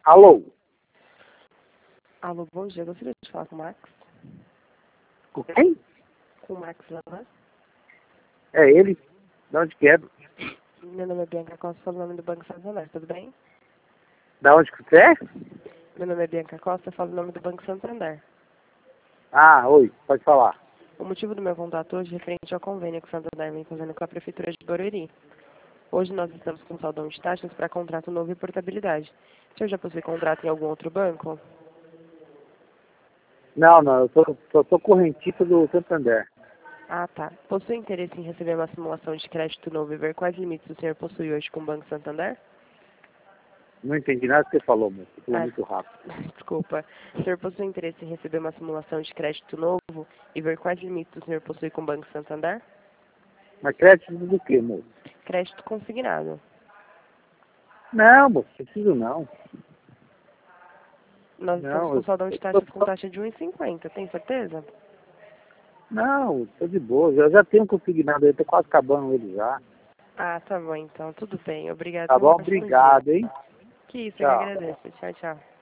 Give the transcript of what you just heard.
Alô? Alô, bom dia. Gostaria de falar com o Max? Com quem? Com o Max Lamas. É ele? De onde que é? Meu nome é Bianca Costa, falo o nome do Banco Santander, tudo bem? Da onde que você é? Meu nome é Bianca Costa, falo o nome do Banco Santander. Ah, oi, pode falar. O motivo do meu contato hoje é referente ao convênio que o Santander vem fazendo com a Prefeitura de Barueri. Hoje nós estamos com saldão de taxas para contrato novo e portabilidade. O senhor já possui contrato em algum outro banco? Não, eu sou correntista do Santander. Ah, tá. Possui interesse em receber uma simulação de crédito novo e ver quais limites o senhor possui hoje com o Banco Santander? Não entendi nada que você falou, moço. Você falou Ah, muito rápido. desculpa. O senhor possui interesse em receber uma simulação de crédito novo e ver quais limites o senhor possui com o Banco Santander? Mas crédito do quê, moço? Crédito consignado. Não, moço, preciso não. Nós estamos Não, com saldão de taxas com taxa de 1,50, tem certeza? não, tô de boa. Eu já tenho consignado, eu tô quase acabando ele já. Ah, tá bom então. Tudo bem. Obrigado. Tá Tenha um bom? ótimo dia. Obrigado, hein? Que isso, eu que Tchau. agradeço. Tchau, tchau.